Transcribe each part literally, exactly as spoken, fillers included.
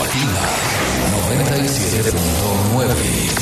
Radioactiva noventa y siete punto nueve.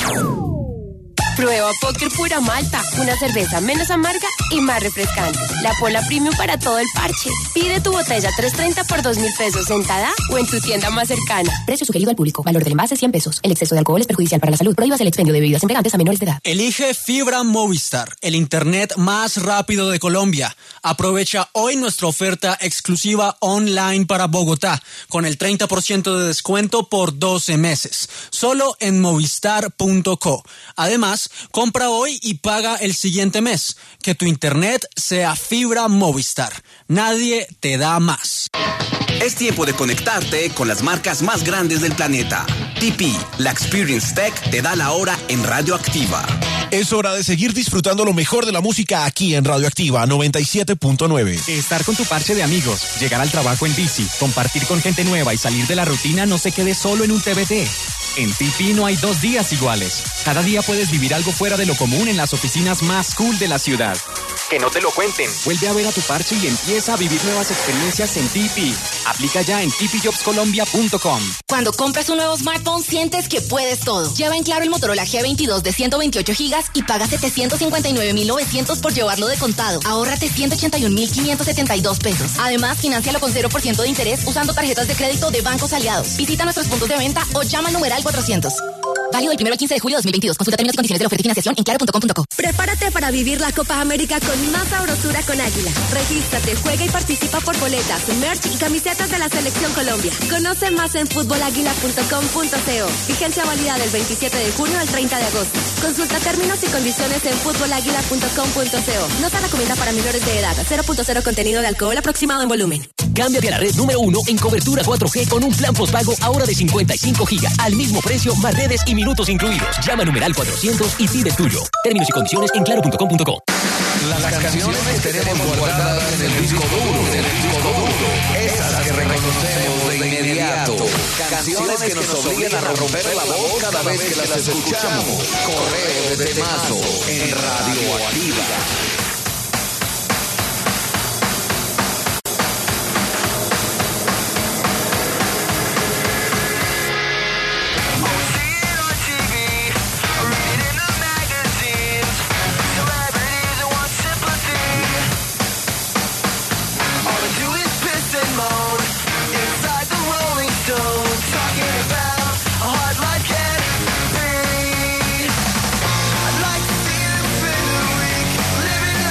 Prueba Póker Pura Malta, una cerveza menos amarga y más refrescante. La Pola Premium para todo el parche. Pide tu botella tres treinta por dos mil pesos en Tada o en tu tienda más cercana. Precio sugerido al público. Valor del envase cien pesos. El exceso de alcohol es perjudicial para la salud. Prohíbas el expendio de bebidas embriagantes a menores de edad. Elige Fibra Movistar, el internet más rápido de Colombia. Aprovecha hoy nuestra oferta exclusiva online para Bogotá, con el treinta por ciento de descuento por doce meses. Solo en movistar punto co. Además, compra hoy y paga el siguiente mes. Que tu internet sea Fibra Movistar. Nadie te da más. Es tiempo de conectarte con las marcas más grandes del planeta. T P, la Experience Tech, te da la hora en Radioactiva. Es hora de seguir disfrutando lo mejor de la música aquí en Radioactiva noventa y siete punto nueve. Estar con tu parche de amigos, llegar al trabajo en bici, compartir con gente nueva y salir de la rutina no se quede solo en un T B T. En T P no hay dos días iguales. Cada día puedes vivir algo fuera de lo común en las oficinas más cool de la ciudad. Que no te lo cuenten. Vuelve a ver a tu parche y empieza a vivir nuevas experiencias en T P. Aplica ya en t p jobs colombia punto com. Cuando compras un nuevo smartphone, sientes que puedes todo. Lleva en Claro el Motorola G veintidós de ciento veintiocho gigas y paga setecientos cincuenta y nueve mil novecientos por llevarlo de contado. Ahórrate ciento ochenta y un mil quinientos setenta y dos pesos. Además, financialo con cero por ciento de interés usando tarjetas de crédito de bancos aliados. Visita nuestros puntos de venta o llama al numeral cuatrocientos. Válido del primero al quince de julio de dos mil veintidós. Consulta términos y condiciones de la oferta y financiación en claro punto com punto co. Prepárate para vivir la Copa América con más sabrosura con Águila. Regístrate, juega y participa por boletas, merch y camisetas de la Selección Colombia. Conoce más en fútbol águila punto com punto co. Vigencia válida del veintisiete de junio al treinta de agosto. Consulta términos y condiciones en fútbol águila punto com punto co. No se recomienda para menores de edad. cero punto cero contenido de alcohol aproximado en volumen. Cámbiate a la red número uno en cobertura cuatro G con un plan postpago ahora de cincuenta y cinco gigas. Al mismo precio, más redes y minutos incluidos. Llama al numeral cuatrocientos y pide el tuyo. Términos y condiciones en claro punto com punto co. Las canciones que tenemos guardadas en el disco duro, en el disco duro, esas que reconocemos de inmediato, canciones que nos obligan a romper la voz cada vez que las escuchamos. Correo de temazo en Radioactiva. Living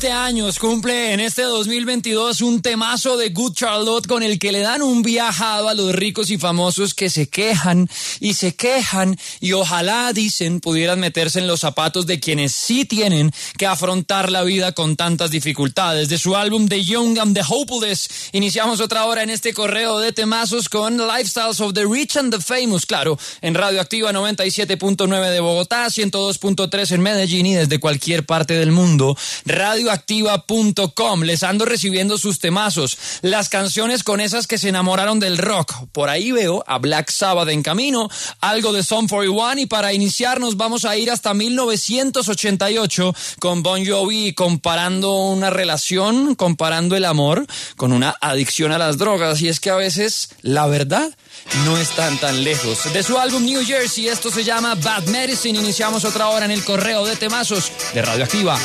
veinte años cumple en este dos mil veintidós un temazo de Good Charlotte con el que le dan un viajado a los ricos y famosos que se quejan y se quejan y ojalá, dicen, pudieran meterse en los zapatos de quienes sí tienen que afrontar la vida con tantas dificultades. De su álbum The Young and the Hopeless, iniciamos otra hora en este correo de temazos con Lifestyles of the Rich and the Famous, claro, en Radio Activa noventa y siete punto nueve de Bogotá, ciento dos punto tres en Medellín y desde cualquier parte del mundo, radioactiva punto com. Les ando recibiendo sus temazos, las canciones con esas que se enamoraron del rock. Por ahí veo a Black Sabbath en camino, algo de Sum cuarenta y uno, y para iniciarnos vamos a ir hasta mil novecientos ochenta y ocho con Bon Jovi, comparando una relación, comparando el amor con una adicción a las drogas. Y es que a veces la verdad no están tan lejos. De su álbum New Jersey, esto se llama Bad Medicine. Iniciamos otra hora en el correo de temazos de Radioactiva.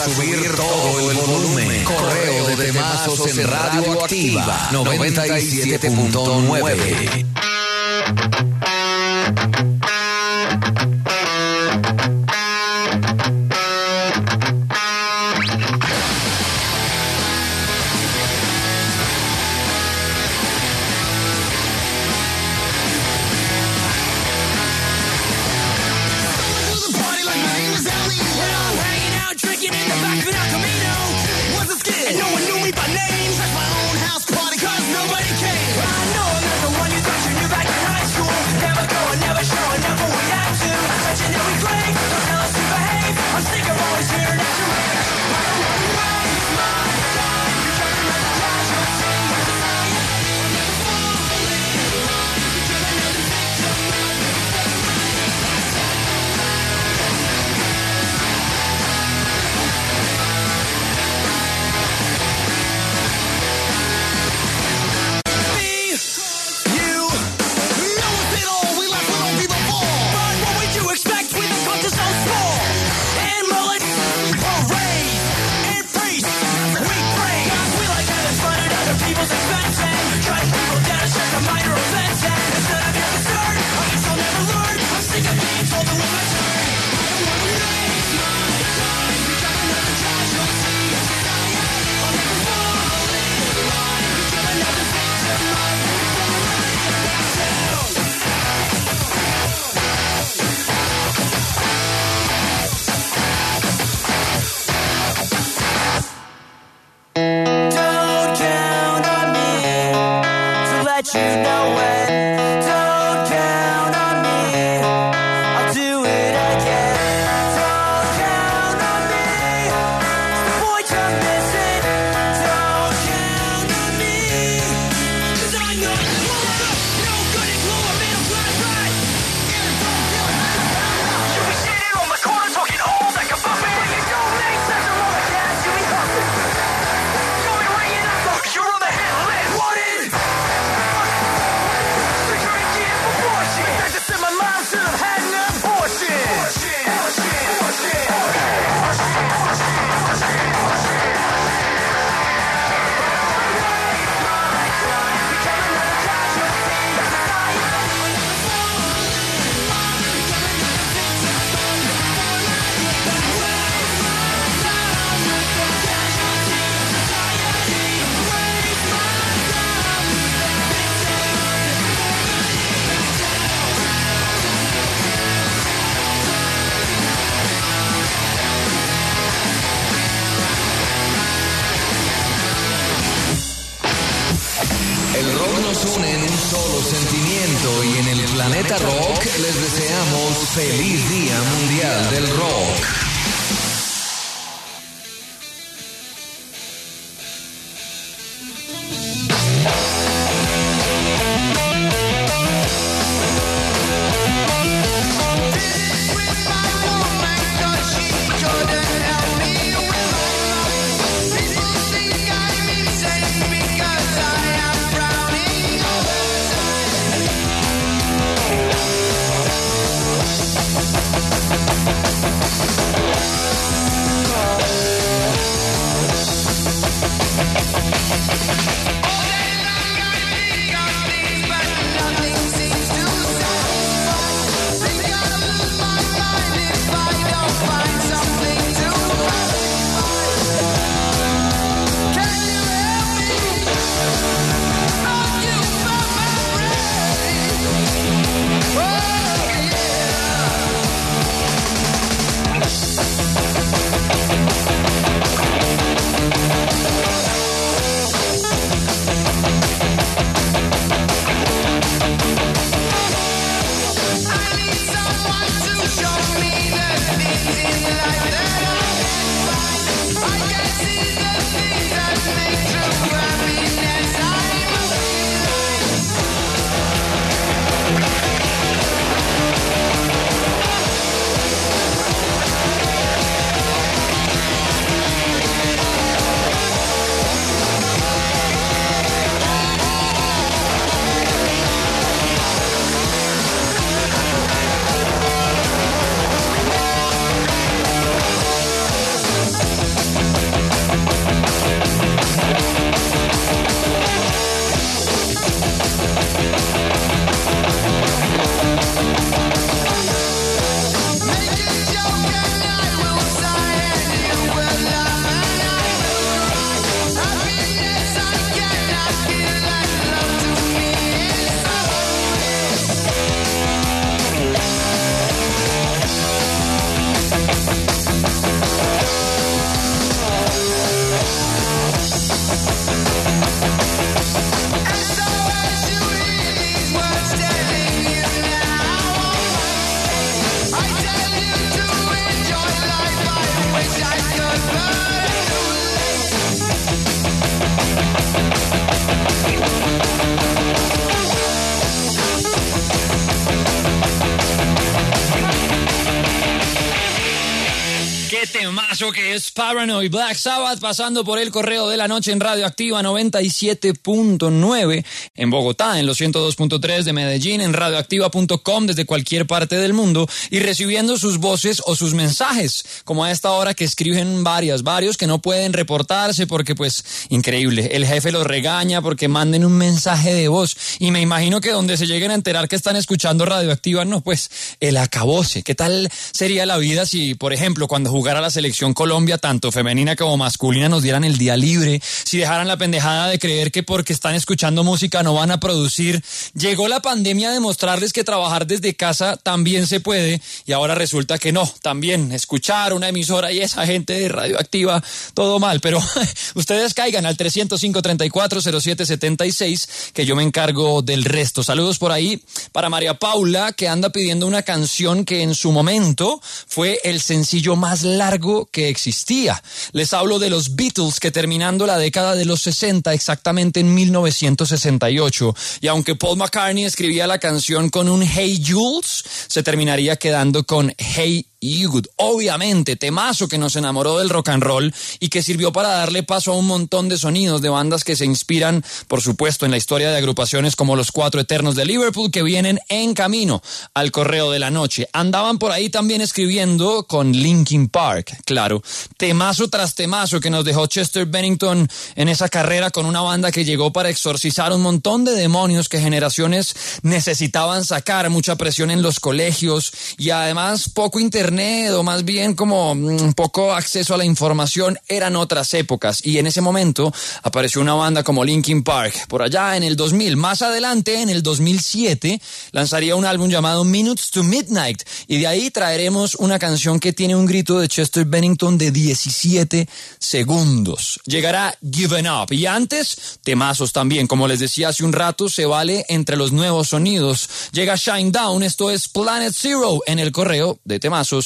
subir todo el volumen. Correo de temazos en Radio Activa noventa y siete punto nueve. El rock nos une en un solo sentimiento y en el planeta rock les deseamos feliz Día Mundial del Rock. We'll be right back. temazo que es Paranoid, Black Sabbath, pasando por el correo de la noche en Radioactiva noventa y siete punto nueve en Bogotá, en los ciento dos punto tres de Medellín, en radioactiva punto com desde cualquier parte del mundo y recibiendo sus voces o sus mensajes, como a esta hora que escriben varias, varios que no pueden reportarse porque pues increíble, el jefe los regaña porque manden un mensaje de voz y me imagino que donde se lleguen a enterar que están escuchando Radioactiva, no, pues el acabose. ¿Qué tal sería la vida si, por ejemplo, cuando jugara la selección Colombia, tanto femenina como masculina, nos dieran el día libre, si dejaran la pendejada de creer que porque están escuchando música no van a producir? Llegó la pandemia a demostrarles que trabajar desde casa también se puede y ahora resulta que no, también escuchar una emisora y esa gente de Radioactiva, todo mal, pero ustedes caigan al trescientos cinco, treinta y cuatro, cero siete setenta y seis que yo me encargo del resto. Saludos por ahí para María Paula, que anda pidiendo una canción que en su momento fue el sencillo más largo que existía. Les hablo de los Beatles, que terminando la década de los sesenta, exactamente en mil novecientos sesenta y ocho, y aunque Paul McCartney escribía la canción con un Hey Jules, se terminaría quedando con Hey Jude. Obviamente, temazo que nos enamoró del rock and roll y que sirvió para darle paso a un montón de sonidos de bandas que se inspiran, por supuesto, en la historia de agrupaciones como los Cuatro Eternos de Liverpool, que vienen en camino al correo de la noche. Andaban por ahí también escribiendo con Linkin Park, claro. Temazo tras temazo que nos dejó Chester Bennington en esa carrera con una banda que llegó para exorcizar un montón de demonios que generaciones necesitaban sacar, mucha presión en los colegios y además poco internet, o más bien como un poco acceso a la información. Eran otras épocas y en ese momento apareció una banda como Linkin Park. Por allá en el dos mil, más adelante en el dos mil siete lanzaría un álbum llamado Minutes to Midnight y de ahí traeremos una canción que tiene un grito de Chester Bennington de diecisiete segundos. Llegará Given Up y antes temazos también, como les decía hace un rato, se vale entre los nuevos sonidos. Llega Shine Down, esto es Planet Zero en el correo de temazos.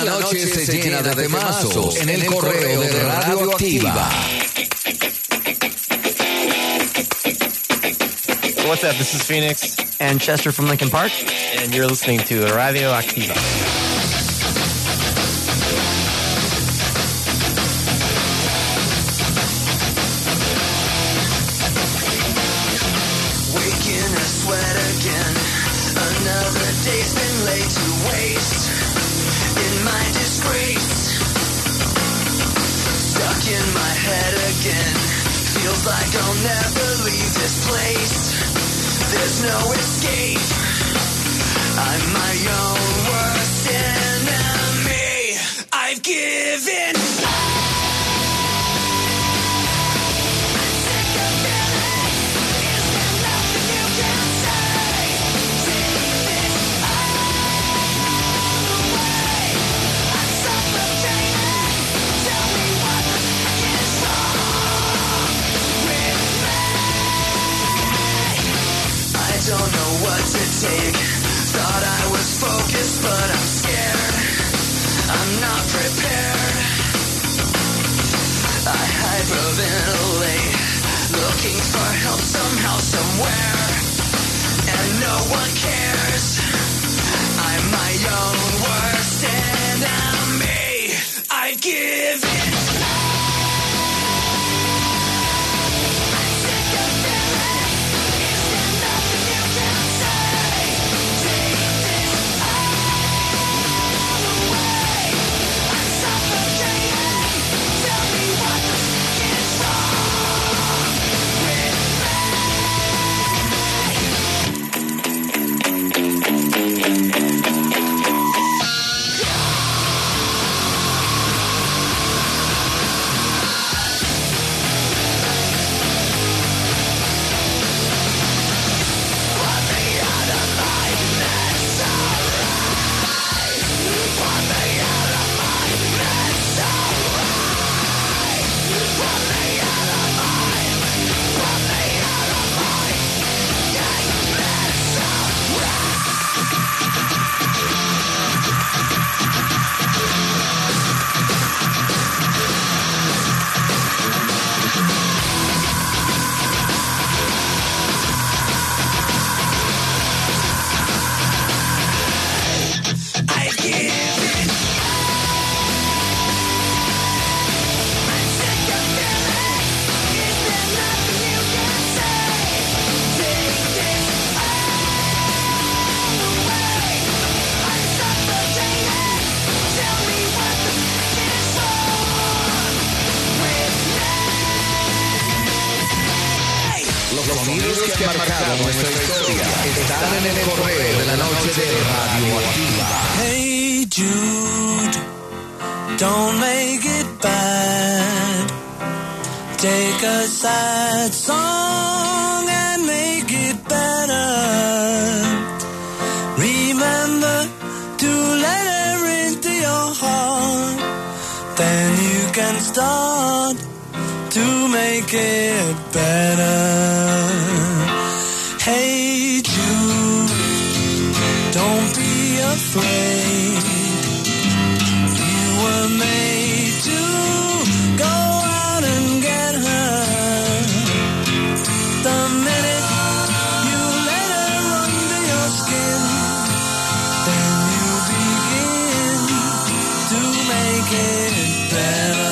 la noche se llena de temazos en el correo de Radio Activa. What's up? This is Phoenix and Chester from Lincoln Park, and you're listening to Radio Activa. Waking a sweat again. Another day's been laid to waste. In my disgrace, stuck in my head again. Feels like I'll never leave this place. There's no escape. I'm my own worst enemy. I've given up. Don't know what to take. Thought I was focused, but I'm scared. I'm not prepared. I hyperventilate, looking for help somehow, somewhere, and no one cares. I'm my own worst enemy. I've given up. Que ha marcado nuestra historia están en el correo de la noche de Radio Activa. Hey Jude, don't make it bad. Take a sad song and make it better. Remember to let her into your heart. Then you can start to make it better. Hey Jude, don't be afraid. You were made to go out and get her. The minute you let her under your skin, then you begin to make it better.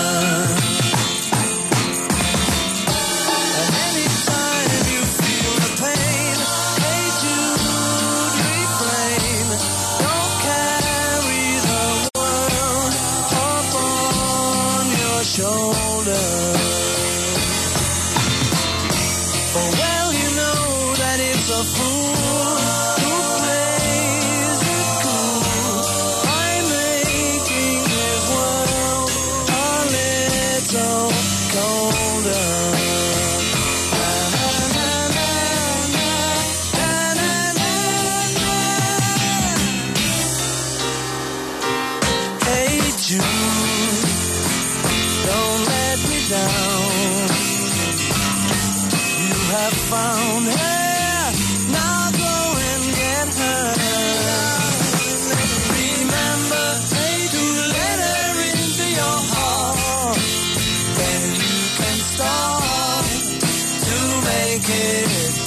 Found her, now go and get her. Remember to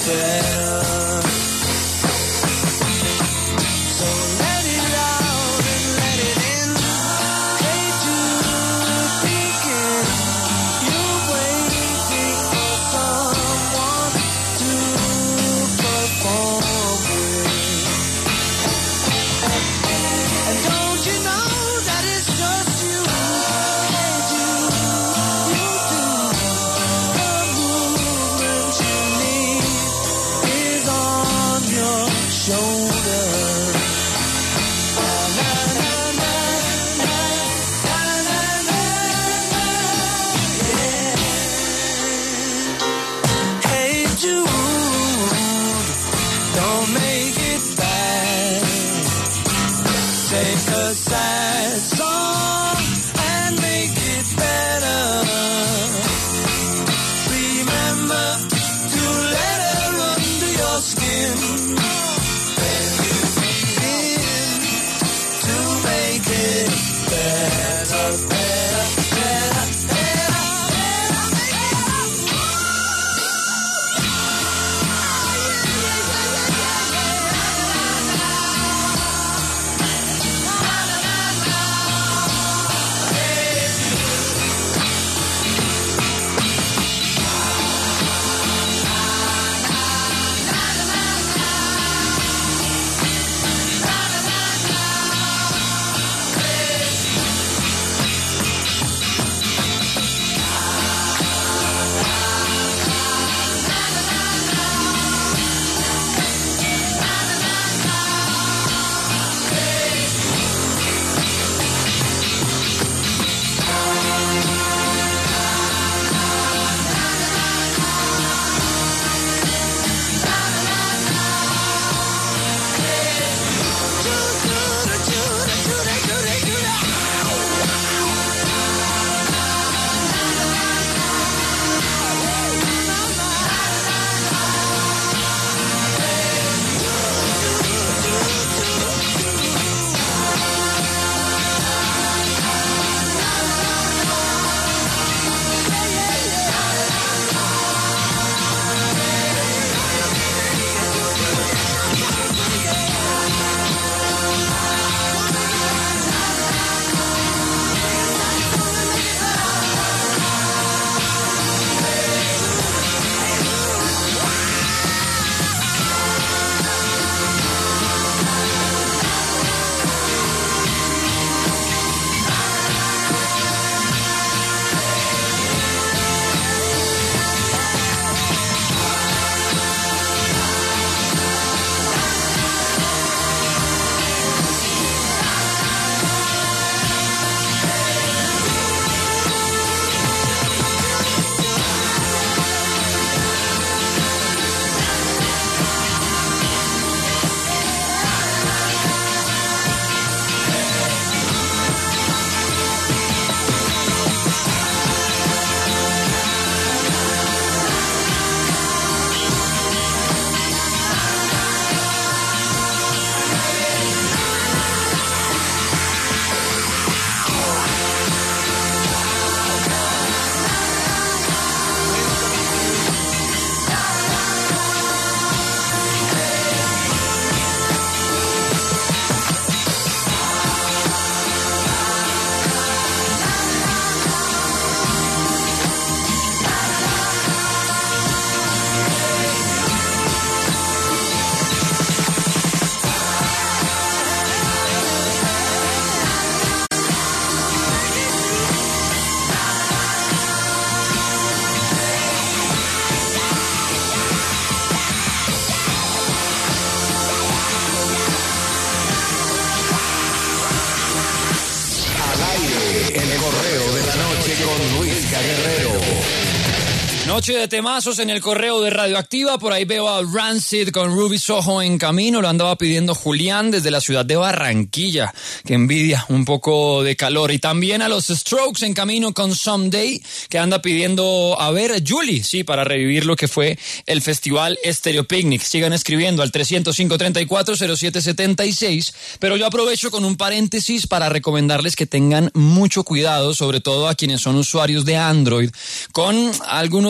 better. So let it out and let it in. Hey Jude, thinking you're waiting for someone to perform with. And don't you know that it's just you? Hey Jude, you do. The movement you need is on your shoulder. Na na na na na na na na na, yeah. Hey Jude, don't make it bad. Take a sad song and make it better. Remember to let her under your skin. Then you begin to make it better, better, better, better, Noche de temazos en el correo de Radioactiva. Por ahí veo a Rancid con Ruby Soho en camino. Lo andaba pidiendo Julián desde la ciudad de Barranquilla. Que envidia un poco de calor. Y también a los Strokes en camino con Someday, que anda pidiendo a ver Julie, sí, para revivir lo que fue el festival Stereo Picnic. Sigan escribiendo al tres cero cinco, treinta y cuatro, cero siete setenta y seis. Pero yo aprovecho con un paréntesis para recomendarles que tengan mucho cuidado, sobre todo a quienes son usuarios de Android, con algunos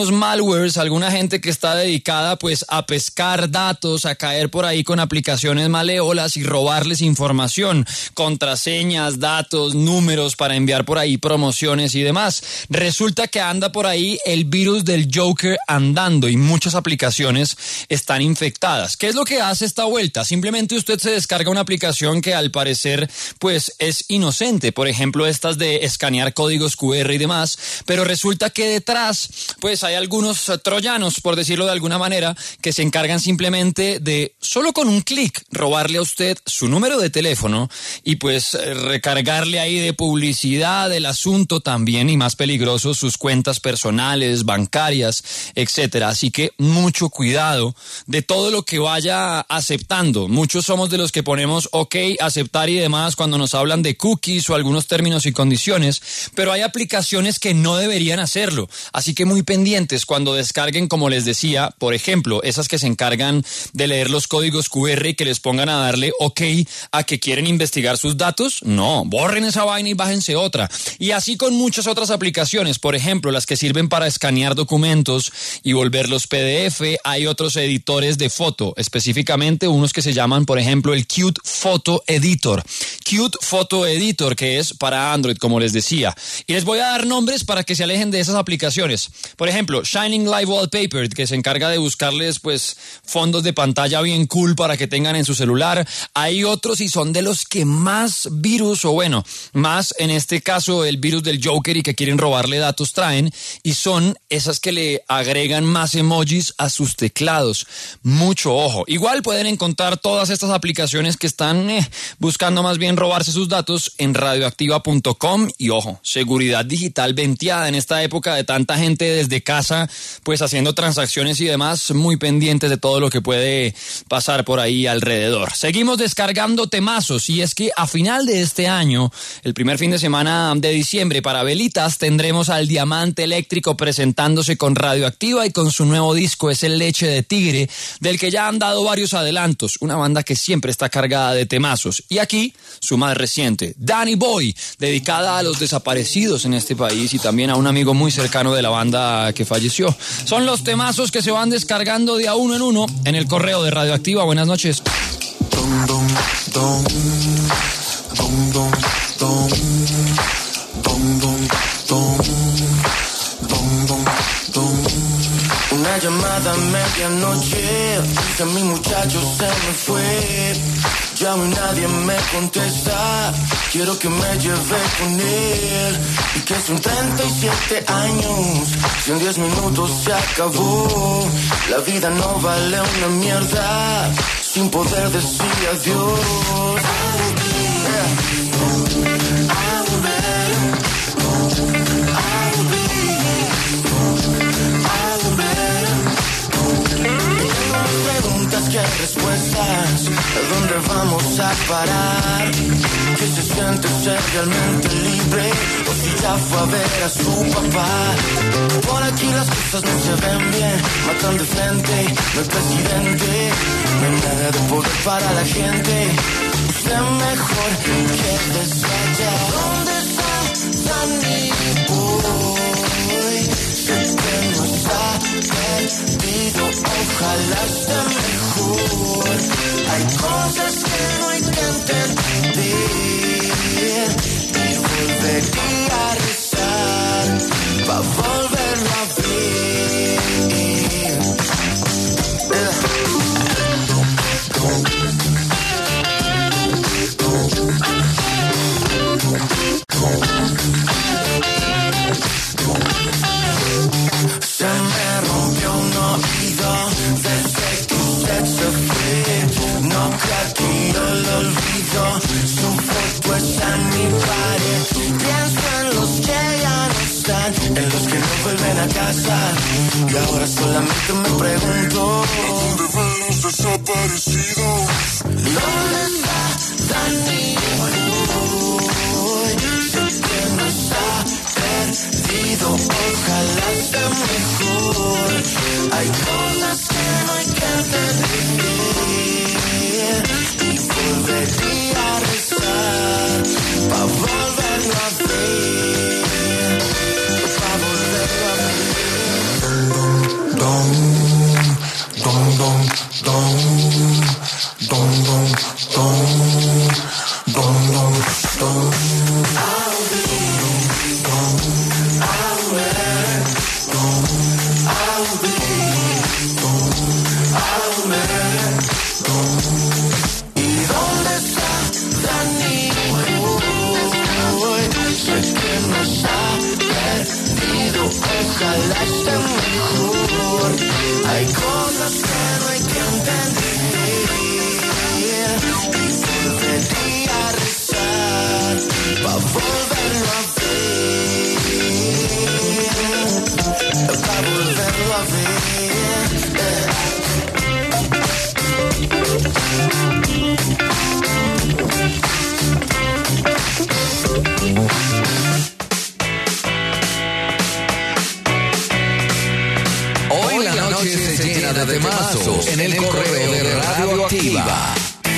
algunos malwares, alguna gente que está dedicada pues a pescar datos, a caer por ahí con aplicaciones malévolas y robarles información, contraseñas, datos, números para enviar por ahí promociones y demás. Resulta que anda por ahí el virus del Joker andando y muchas aplicaciones están infectadas. ¿Qué es lo que hace esta vuelta? Simplemente usted se descarga una aplicación que al parecer pues es inocente, por ejemplo estas de escanear códigos cu erre y demás, pero resulta que detrás pues hay algunos troyanos, por decirlo de alguna manera, que se encargan simplemente de, solo con un clic, robarle a usted su número de teléfono y pues recargarle ahí de publicidad el asunto también, y más peligroso, sus cuentas personales, bancarias, etcétera. Así que mucho cuidado de todo lo que vaya aceptando. Muchos somos de los que ponemos ok, aceptar y demás cuando nos hablan de cookies o algunos términos y condiciones, pero hay aplicaciones que no deberían hacerlo. Así que muy pendientes cuando descarguen, como les decía, por ejemplo, esas que se encargan de leer los códigos cu erre y que les pongan a darle ok a que quieren investigar sus datos. No, borren esa vaina y bájense otra. Y así con muchas otras aplicaciones, por ejemplo, las que sirven para escanear documentos y volverlos pe de efe. Hay otros editores de foto, específicamente unos que se llaman, por ejemplo, el Qt Photo Editor. Qt Photo Editor, que es para Android, como les decía. Y les voy a dar nombres para que se alejen de esas aplicaciones. Por ejemplo, Shining Live Wallpaper, que se encarga de buscarles pues fondos de pantalla bien cool para que tengan en su celular. Hay otros y son de los que más virus, o bueno, más en este caso el virus del Joker y que quieren robarle datos traen, y son esas que le agregan más emojis a sus teclados. Mucho ojo. Igual pueden encontrar todas estas aplicaciones que están eh, buscando más bien robarse sus datos en radioactiva punto com. Y ojo, seguridad digital venteada en esta época de tanta gente desde casa pues haciendo transacciones y demás, muy pendientes de todo lo que puede pasar por ahí alrededor. Seguimos descargando temazos, y es que a final de este año, el primer fin de semana de diciembre, para velitas tendremos al Diamante Eléctrico presentándose con Radioactiva y con su nuevo disco, es el Leche de Tigre, del que ya han dado varios adelantos, una banda que siempre está cargada de temazos. Y aquí, su más reciente, Danny Boy, dedicada a los desaparecidos en este país y también a un amigo muy cercano de la banda que falleció. Son los temazos que se van descargando de a uno en uno en el correo de Radioactiva. Buenas noches. Dum, dum, dum, dum, dum, dum, dum, dum, dum, dum, dum, dum. Una llamada a medianoche, que mi muchacho se me fue. Llamo y nadie me contesta. Quiero que me lleve con él. Y que son treinta y siete años. Si en diez minutos se acabó. La vida no vale una mierda sin poder decir adiós. ¿Qué respuestas? ¿A dónde vamos a parar? ¿Qué se siente ser realmente libre? O si ya fue a ver a su papá. Por aquí las cosas no se ven bien. Matan de frente, no hay presidente. No hay nada de poder para la gente. Usted mejor quédese allá. ¿Dónde está Danny Boy? Sé que no está perdido, ojalá esté mejor. Hay cosas que no hay que entender y volvería a rezar para volverlo a ver. Se me rompió un oído desde que usted se fue. No crea que yo lo olvido. Su foto está en mi pared. Pienso en los que ya no están, en los que no vuelven a casa. Y ahora solamente me pregunto: ¿dónde van los desaparecidos? ¿Dónde está Danny Boy? Sé que no está perdido, ojalá esté mejor. Hay cosas que no hay que entender y volvería a rezar para volverlo a ver, para volverlo a ver. ojalá esté mejor. Hay cosas que no hay que entender. Y volvería a rezar pa' volverlo a ver, pa' volverlo a ver. Hoy la noche se llena de temazos en el correo de Radio Activa.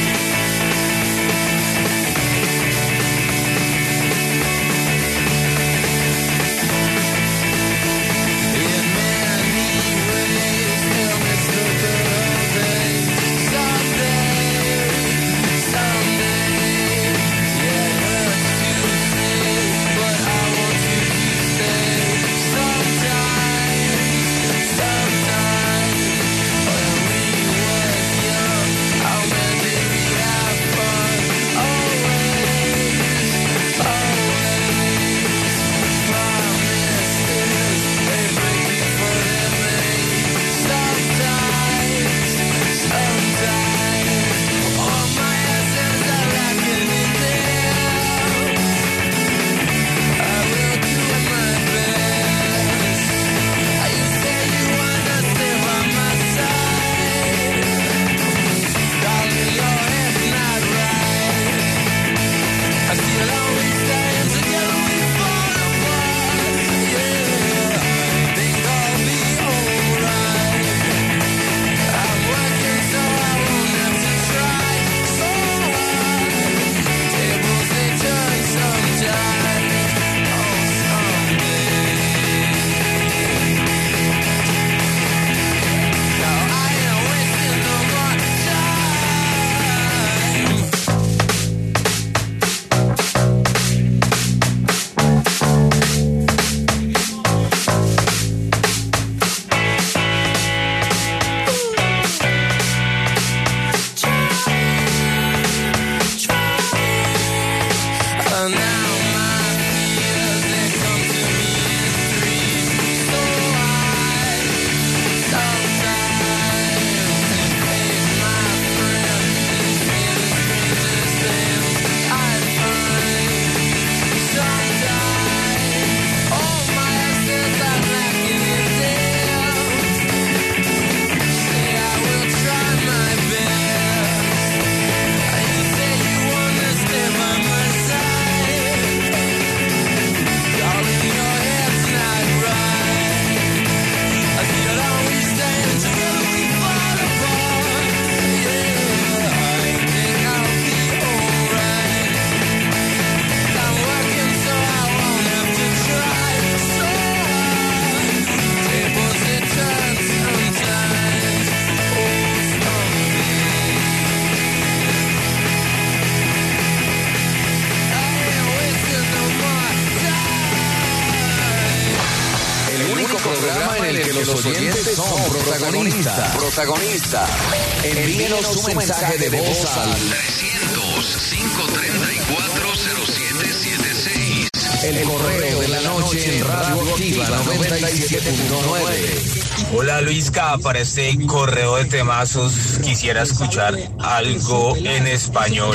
Los oyentes son protagonistas. Protagonistas. Envíenos su mensaje de voz al trescientos, cinco treinta y cuatro, cero siete siete seis. El correo de la noche en Radio Activa noventa y siete punto nueve. Hola Luisca, para este correo de temazos quisiera escuchar algo en español,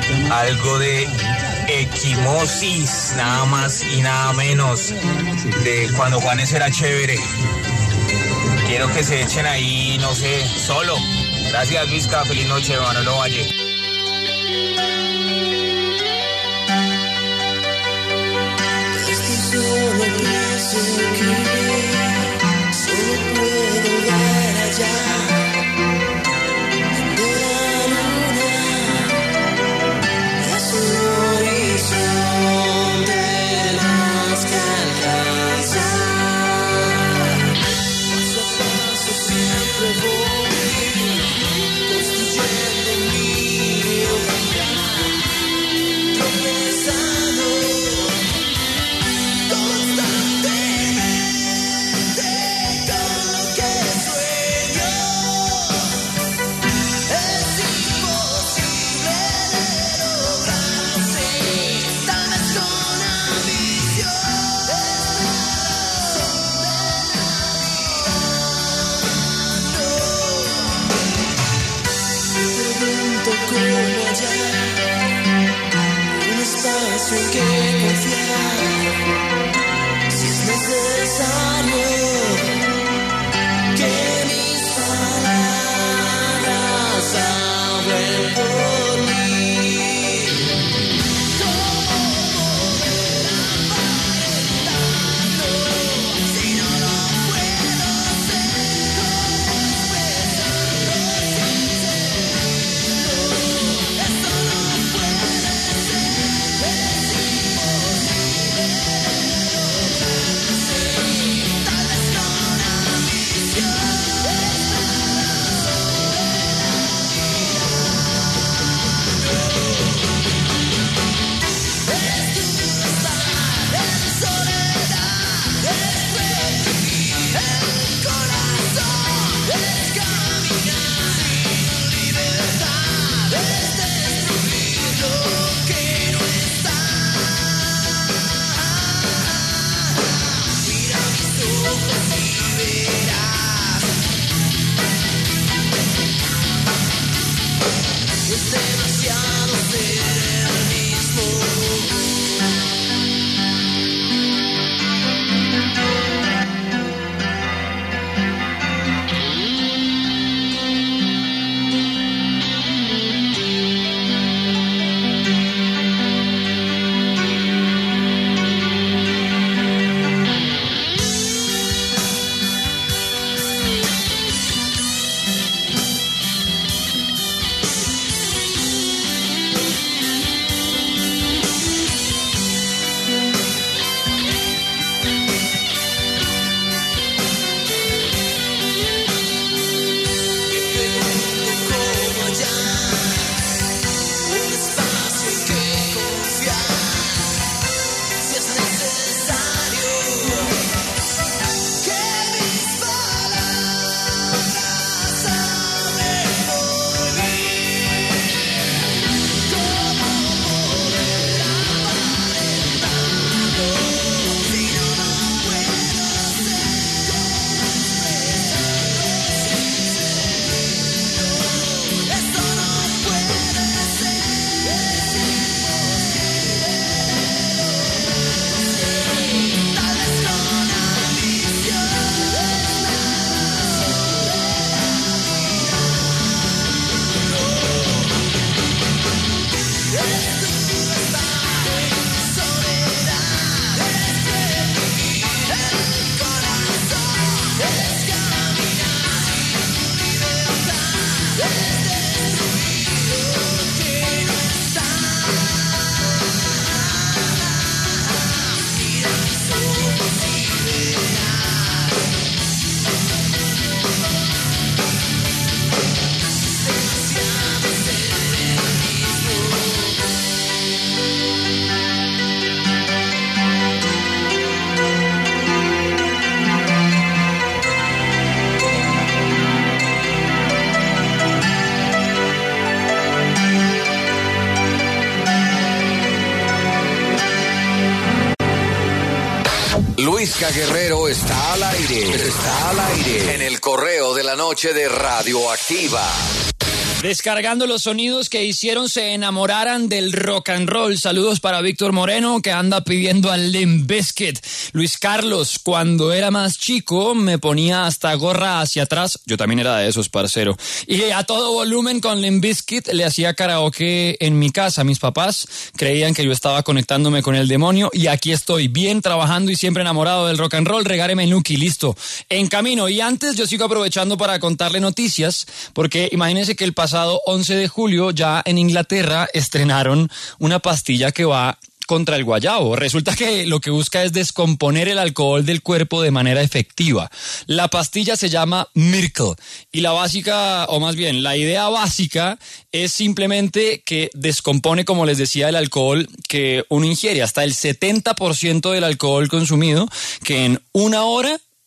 algo de Equimosis, nada más y nada menos, de cuando Juanes era chévere. Quiero que se echen ahí, no sé, solo. Gracias Luisca, feliz noche, Manolo Valle. Solo pienso que solo puedo ver allá de la luna, es un horizonte más que alcanzar. Paso a paso siempre voy construyendo mi hogar, tropezando. despacio en que confiar, si es necesario que mis palabras hablen por mí. ¿Cómo poder aparentarlo si no lo puedo hacer? ¿Cómo expresarlo sin sentirlo? Esto no puede ser, es imposible lograrse. Tal vez con ambición es demasiado ser el mismo. Luisca Guerrero está al aire. Está al aire en el correo de la noche de Radioactiva. Descargando los sonidos que hicieron se enamoraran del rock and roll. Saludos para Víctor Moreno, que anda pidiendo al Limp Bizkit. Luis Carlos, cuando era más chico me ponía hasta gorra hacia atrás. Yo también era de esos, parcero. Y a todo volumen con Limp Bizkit le hacía karaoke en mi casa. Mis papás creían que yo estaba conectándome con el demonio y aquí estoy, bien trabajando y siempre enamorado del rock and roll. Regáreme Nuki, listo. En camino. Y antes yo sigo aprovechando para contarle noticias, porque imagínense que el pasado once de julio ya en Inglaterra estrenaron una pastilla que va contra el guayabo. Resulta que lo que busca es descomponer el alcohol del cuerpo de manera efectiva. La pastilla se llama Miracle y la básica, o más bien la idea básica, es simplemente que descompone, como les decía, el alcohol que uno ingiere, hasta el setenta por ciento del alcohol consumido, que en una hora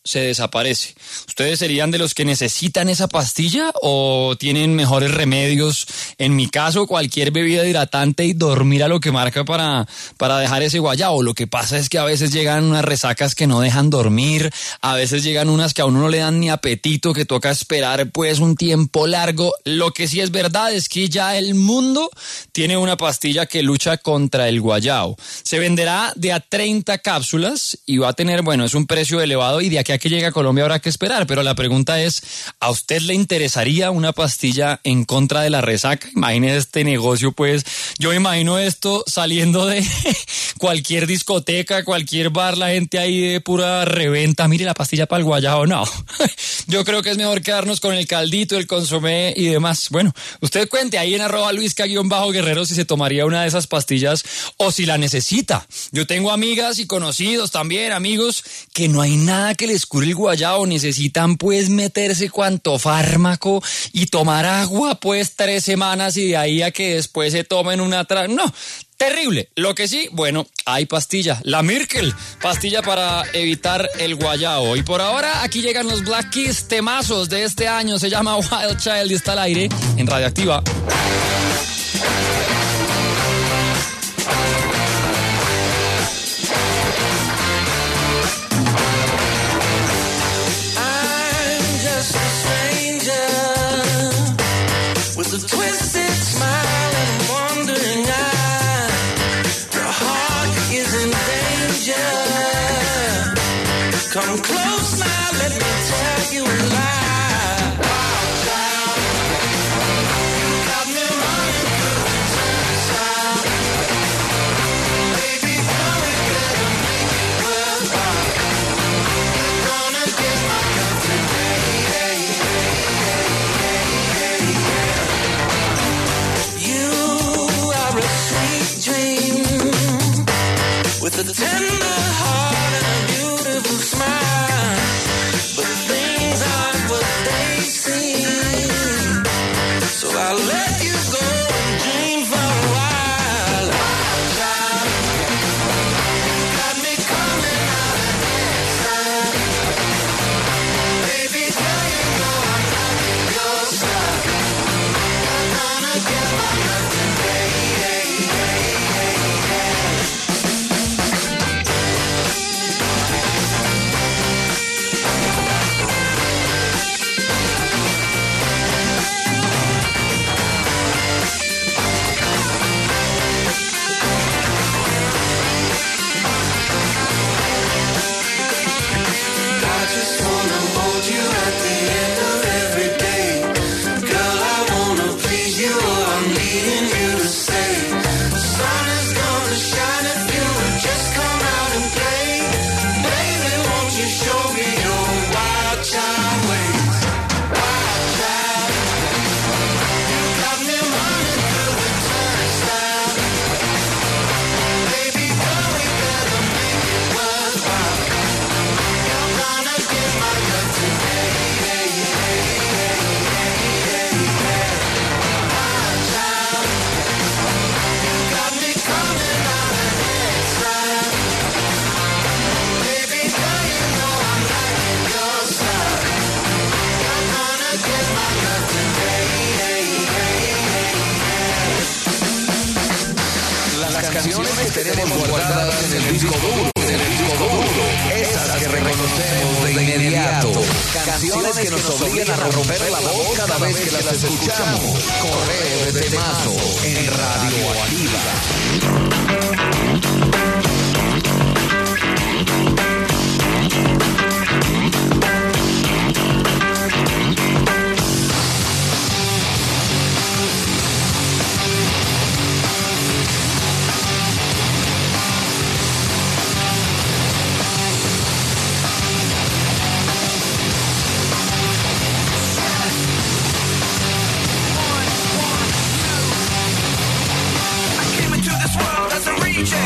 se desaparece. ¿Ustedes serían de los que necesitan esa pastilla o tienen mejores remedios? En mi caso, cualquier bebida hidratante y dormir a lo que marca para, para dejar ese guayabo. Lo que pasa es que a veces llegan unas resacas que no dejan dormir, a veces llegan unas que a uno no le dan ni apetito, que toca esperar pues un tiempo largo. Lo que sí es verdad es que ya el mundo tiene una pastilla que lucha contra el guayabo. Se venderá de a treinta cápsulas y va a tener, bueno, es un precio elevado y de aquí a que llegue a Colombia habrá que esperar, pero la pregunta es, ¿a usted le interesaría una pastilla en contra de la resaca? Imagínese este negocio, pues, yo imagino esto saliendo de cualquier discoteca, cualquier bar, la gente ahí de pura reventa, mire la pastilla para el guayabo, no. Yo creo que es mejor quedarnos con el caldito, el consomé y demás. Bueno, usted cuente ahí en arroba luisca-guerrero si se tomaría una de esas pastillas o si la necesita. Yo tengo amigas y conocidos también, amigos, que no hay nada que les cure el guayabo, necesitan pues meterse cuanto fármaco y tomar agua pues tres semanas y de ahí a que después se tomen una tra... No, terrible. Lo que sí, bueno, hay pastilla, la Miracle, pastilla para evitar el guayabo. Y por ahora aquí llegan los Black Keys, temazos de este año, se llama Wild Child y está al aire en Radioactiva. A twisted smile and a wandering eye. Your heart is in danger. Come close now, let me tell you a lie. Wild child, you got me running through the turnstile. Baby, come and better make it worthwhile. You're gonna get my love today. Hey, hey, hey, hey, hey, hey. With a tender heart and a beautiful smile, but things aren't what they seem. So I'll let you go and dream for a while. Wild child, you got me coming out of inside. Baby girl, you know I'm liking your style. I'm gonna get my love today. Hey, hey, hey, hey. Tenemos guardadas en el disco duro, en el disco duro, esas que reconocemos de inmediato, canciones que nos obligan a romper la voz cada vez que las escuchamos. Correo de temazo en Radioactiva. Reject.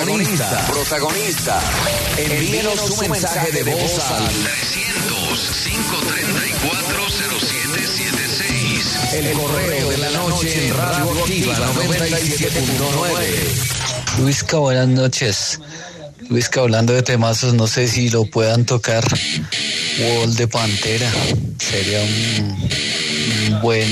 Protagonista. Protagonista. Envíenos su mensaje de voz al trescientos, quinientos treinta y cuatro, cero siete setenta y seis. El correo de la noche en Radio Activa noventa y siete punto nueve. Luisca, buenas noches. Luisca, hablando de temazos, no sé si lo puedan tocar. Wall de Pantera. Sería un, un buen